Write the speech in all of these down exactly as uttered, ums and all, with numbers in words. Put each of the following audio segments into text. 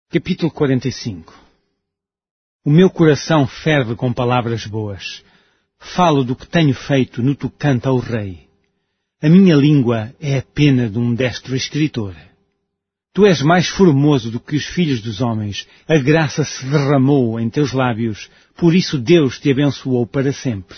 Capítulo quarenta e cinco. O meu coração ferve com palavras boas. Falo do que tenho feito no tocante ao rei. A minha língua é a pena de um destro escritor. Tu és mais formoso do que os filhos dos homens. A graça se derramou em teus lábios. Por isso Deus te abençoou para sempre.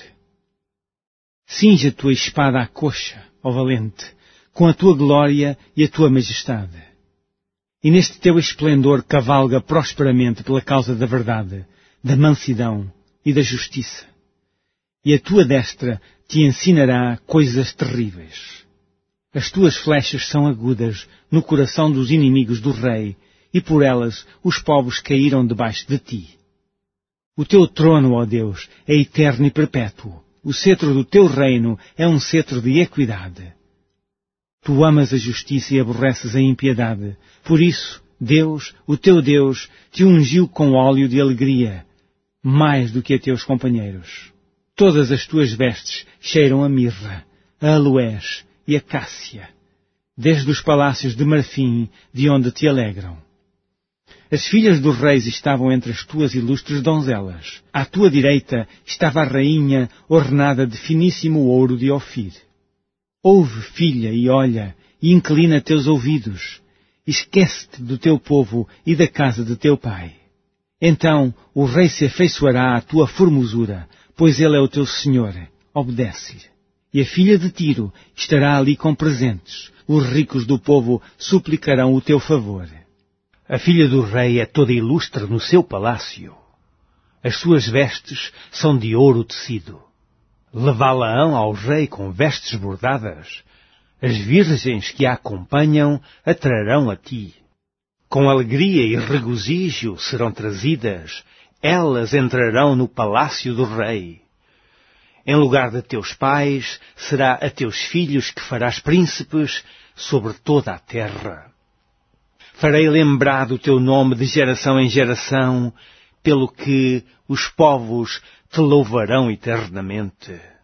Cinge a tua espada à coxa, ó valente, com a tua glória e a tua majestade. E neste teu esplendor cavalga prosperamente pela causa da verdade, da mansidão e da justiça. E a tua destra te ensinará coisas terríveis. As tuas flechas são agudas no coração dos inimigos do rei, e por elas os povos caíram debaixo de ti. O teu trono, ó Deus, é eterno e perpétuo. O cetro do teu reino é um cetro de equidade. Tu amas a justiça e aborreces a impiedade. Por isso, Deus, o teu Deus, te ungiu com óleo de alegria, mais do que a teus companheiros. Todas as tuas vestes cheiram a mirra, a aloés e a cássia, desde os palácios de marfim, de onde te alegram. As filhas dos reis estavam entre as tuas ilustres donzelas. À tua direita estava a rainha ornada de finíssimo ouro de Ofir. Ouve, filha, e olha, e inclina teus ouvidos. Esquece-te do teu povo e da casa de teu pai. Então o rei se afeiçoará à tua formosura, pois ele é o teu senhor. Obedece-lhe. E a filha de Tiro estará ali com presentes. Os ricos do povo suplicarão o teu favor. A filha do rei é toda ilustre no seu palácio. As suas vestes são de ouro tecido. Levá-la-ão ao rei com vestes bordadas. As virgens que a acompanham a trarão a ti. Com alegria e regozijo serão trazidas. Elas entrarão no palácio do rei. Em lugar de teus pais, será a teus filhos que farás príncipes sobre toda a terra. Farei lembrar do teu nome de geração em geração, pelo que os povos te louvarão eternamente.